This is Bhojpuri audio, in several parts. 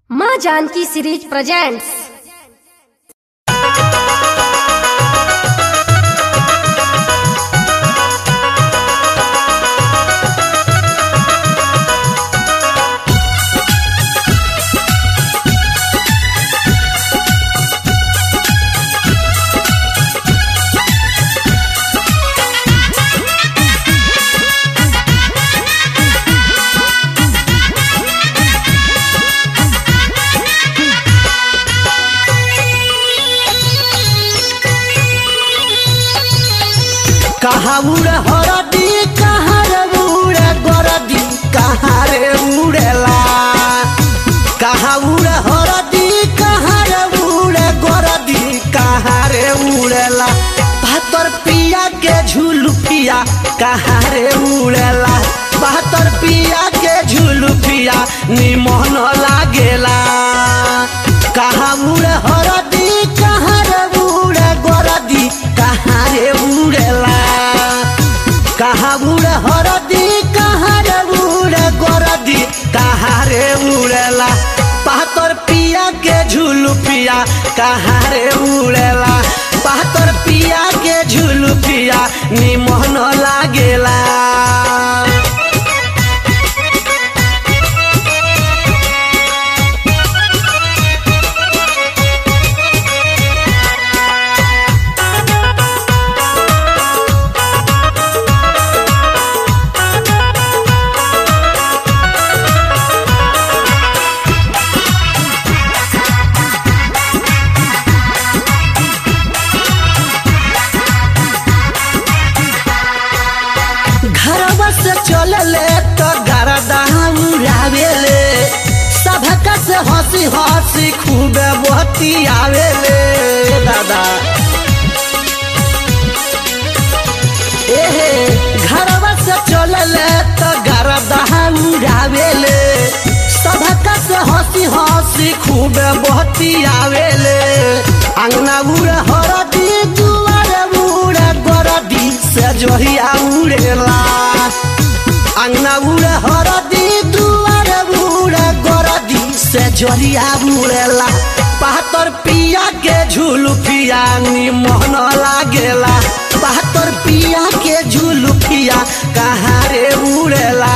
माँ जानकी सीरीज प्रेजेंट्स। कहाँ उड़े हरदी कहाँ रे उड़े गरदी कहाँ रे उड़ेला। कहाँ उड़े हरदी कहाँ रे उड़े गरदी कहाँ रे उड़ेला। बहत्तर पिया के झुलुपिया कहाँ रे उड़ेला। बहत्तर पिया के झुलुपिया निमन लागेला। कहाँ उड़े हरदी कहाँ रे उड़े गरदी कहाँ रे उड़ेला। कहाँ उड़े हरदी कहाँ रे उड़े गरदी कहाँ रे उड़ेला। बहत्तर पिया के झुलुपिया कहाँ रे उड़ेला। बहत्तर पिया के झुलुपिया निमन लागेला। घरवा से चलले तो गरदा उड़ावेले। सबका से हंसी हंसी खूबे बतियावेले। दादा एहे घरवा से चलले तो गरदा उड़ावेले। सबका से हंसी हंसी खूबे बतियावेले। अंगना उड़े हरदी दुआरे उड़े गरदी से जोहिया उड़ेला। अंगना उड़े हरदी दुआरे उड़े गरदी से जोहिया उड़ेला। बहत्तर पिया के झुलुपिया निमन लागेला। बहत्तर पिया के झुलुपिया कहाँ रे उड़ेला।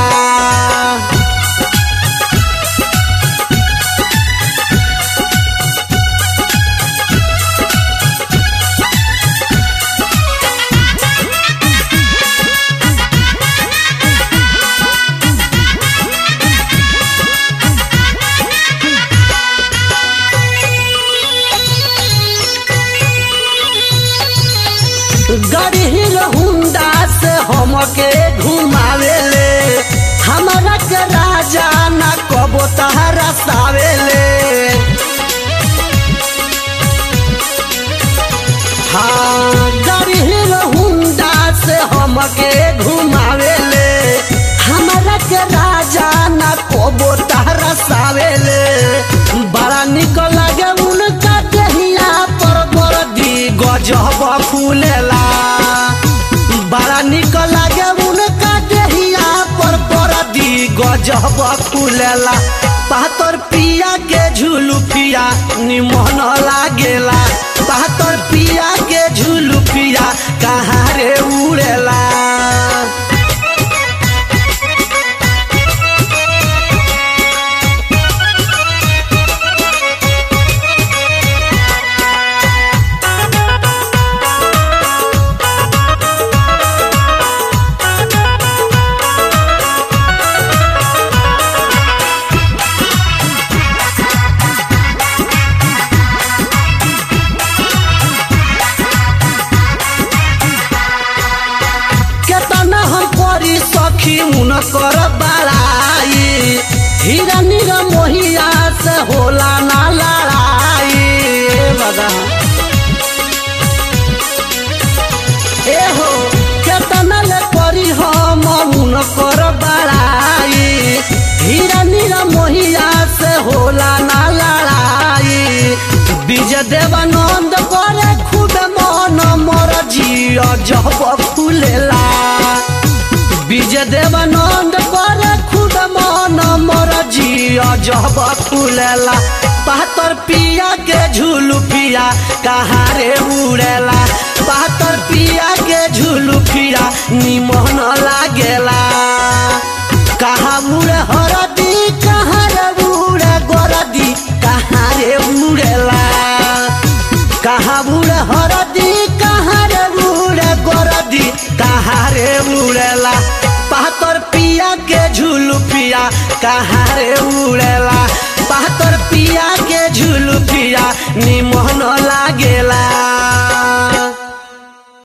गड़ी हुंडा से हमके घुमावेले। हमारा के राजा ना कबो तहरा सावेले। हाँ गड़ी हुंडा से हमके घुमावेले। हमारा के राजा ना कबो तहरा सावेले। बड़ा निक लगे उनका देहिया पर बरदी गजब फूलेला। बड़ा निक लागे उनका देहिया पर बरदी गजब फूलेला। बहत्तर पिया के झुलुपिया निमन लागेला। बहत्तर पिया के झुलुपिया कहाँ रे उड़ेला। सखी उनकर बड़ाई हीरा नीरा मोहिया से होला ना लड़ाई। बदा एहो केतना ले करी हम उनकर बड़ाई। हीरा नीरा मोहिया से होला ना लड़ाई। विजय देवानंद करे खुद मन मोर जिया जब फूलेला। विजय देवानंद करे खुद मन मोर जिया अजब फूलेला पातर पिया के झूलू पिया कहाँ रे उड़ेला पातर पिया के झूलू पिया निमन लागेला कहाँ उड़े हरदी कहाँ रे उड़े गोरदी कहाँ रे उड़ेला कहाँ उड़े हरदी कहाँ रे उड़े गोरदी कहाँ रे उड़ेला पातर पिया के झूलू पिया कहाँ रे उड़ेला पातर पिया के झूलू पिया निमन लागेला।